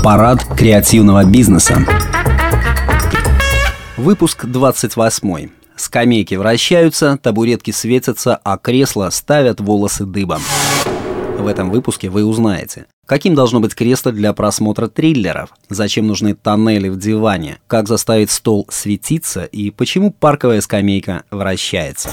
Парад креативного бизнеса. Выпуск 28. Скамейки вращаются, табуретки светятся, а кресла ставят волосы дыбом. В этом выпуске вы узнаете, каким должно быть кресло для просмотра триллеров, зачем нужны тоннели в диване, как заставить стол светиться и почему парковая скамейка вращается.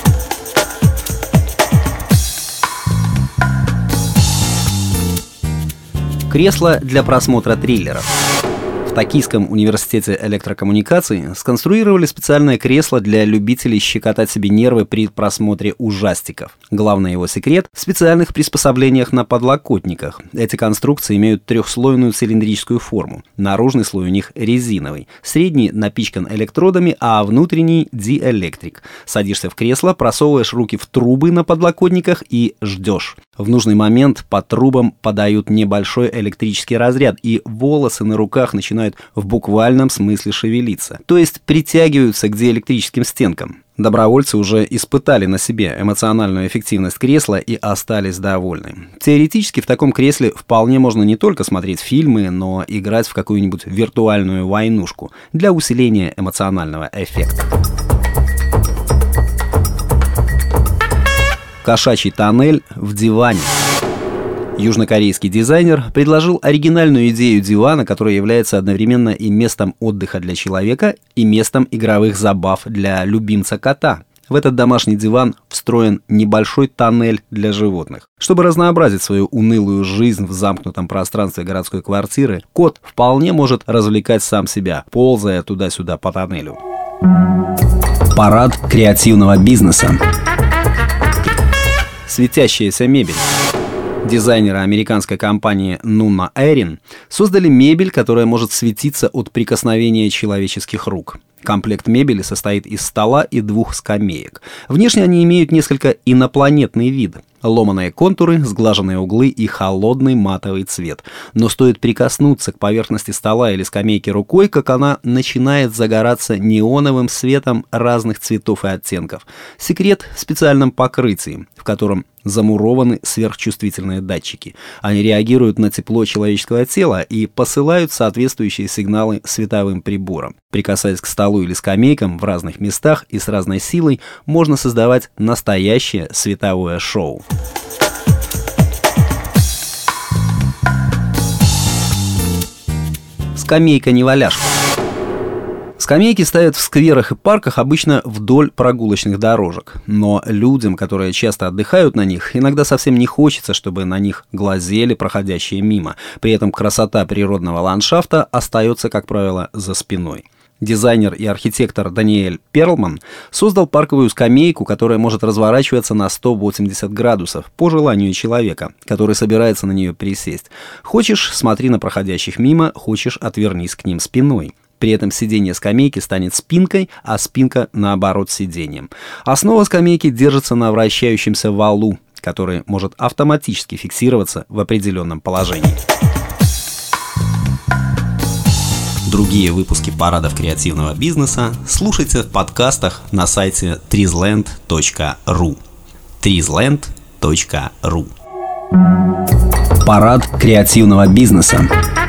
Кресло для просмотра триллеров. В Токийском университете электрокоммуникаций сконструировали специальное кресло для любителей щекотать себе нервы при просмотре ужастиков. Главный его секрет в специальных приспособлениях на подлокотниках. Эти конструкции имеют трехслойную цилиндрическую форму. Наружный слой у них резиновый, средний напичкан электродами, а внутренний диэлектрик. Садишься в кресло, просовываешь руки в трубы на подлокотниках и ждешь. В нужный момент по трубам подают небольшой электрический разряд, и волосы на руках начинают в буквальном смысле шевелиться, то есть притягиваются к диэлектрическим стенкам. Добровольцы уже испытали на себе эмоциональную эффективность кресла и остались довольны. Теоретически в таком кресле вполне можно не только смотреть фильмы, но играть в какую-нибудь виртуальную войнушку для усиления эмоционального эффекта. Кошачий тоннель в диване. Южнокорейский дизайнер предложил оригинальную идею дивана, которая является одновременно и местом отдыха для человека, и местом игровых забав для любимца кота. В этот домашний диван встроен небольшой тоннель для животных. Чтобы разнообразить свою унылую жизнь в замкнутом пространстве городской квартиры, кот вполне может развлекать сам себя, ползая туда-сюда по тоннелю. Парад креативного бизнеса. Светящаяся мебель. Дизайнеры американской компании Nuna Erin создали мебель, которая может светиться от прикосновения человеческих рук. Комплект мебели состоит из стола и двух скамеек. Внешне они имеют несколько инопланетный вид. Ломаные контуры, сглаженные углы и холодный матовый цвет. Но стоит прикоснуться к поверхности стола или скамейки рукой, как она начинает загораться неоновым светом разных цветов и оттенков. Секрет в специальном покрытии, в котором замурованы сверхчувствительные датчики. Они реагируют на тепло человеческого тела и посылают соответствующие сигналы световым приборам. Прикасаясь к столу или скамейкам в разных местах и с разной силой, можно создавать настоящее световое шоу. Скамейка-неваляшка. Скамейки ставят в скверах и парках обычно вдоль прогулочных дорожек. Но людям, которые часто отдыхают на них, иногда совсем не хочется, чтобы на них глазели проходящие мимо. При этом красота природного ландшафта остается, как правило, за спиной. Дизайнер и архитектор Даниэль Перлман создал парковую скамейку, которая может разворачиваться на 180 градусов по желанию человека, который собирается на нее присесть. Хочешь — смотри на проходящих мимо, хочешь — отвернись к ним спиной. При этом сиденье скамейки станет спинкой, а спинка, наоборот, сиденьем. Основа скамейки держится на вращающемся валу, который может автоматически фиксироваться в определенном положении. Другие выпуски парадов креативного бизнеса слушайте в подкастах на сайте trizland.ru. trizland.ru. Парад креативного бизнеса.